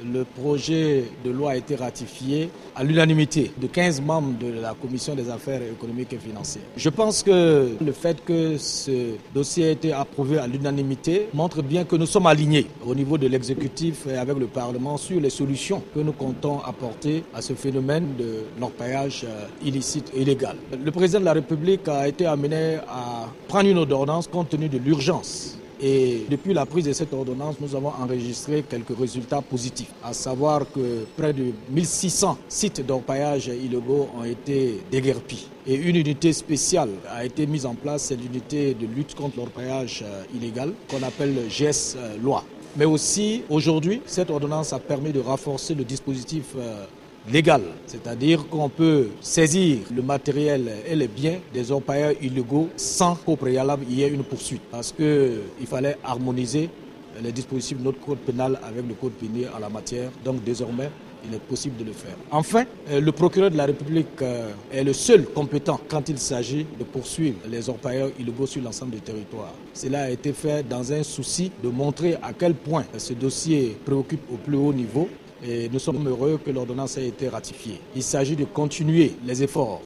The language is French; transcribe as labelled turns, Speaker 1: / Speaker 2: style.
Speaker 1: le projet de loi a été ratifié à l'unanimité de 15 membres de la Commission des affaires économiques et financières. Je pense que le fait que ce dossier ait été approuvé à l'unanimité montre bien que nous sommes alignés au niveau de l'exécutif et avec le Parlement sur les solutions que nous comptons apporter à ce phénomène de l'orpaillage illicite et illégal. Le président de la République a été amené à prendre une ordonnance compte tenu de l'urgence. Et depuis la prise de cette ordonnance, nous avons enregistré quelques résultats positifs, à savoir que près de 1600 sites d'orpaillage illégaux ont été déguerpis. Et une unité spéciale a été mise en place, c'est l'unité de lutte contre l'orpaillage illégal qu'on appelle GS Loi. Mais aussi, aujourd'hui, cette ordonnance a permis de renforcer le dispositif légal, c'est-à-dire qu'on peut saisir le matériel et les biens des orpailleurs illégaux sans qu'au préalable il y ait une poursuite, parce qu'il fallait harmoniser les dispositifs de notre code pénal avec le code pénal en la matière, donc désormais il est possible de le faire. Enfin, le procureur de la République est le seul compétent quand il s'agit de poursuivre les orpailleurs illégaux sur l'ensemble du territoire. Cela a été fait dans un souci de montrer à quel point ce dossier préoccupe au plus haut niveau. Et nous sommes heureux que l'ordonnance ait été ratifiée. Il s'agit de continuer les efforts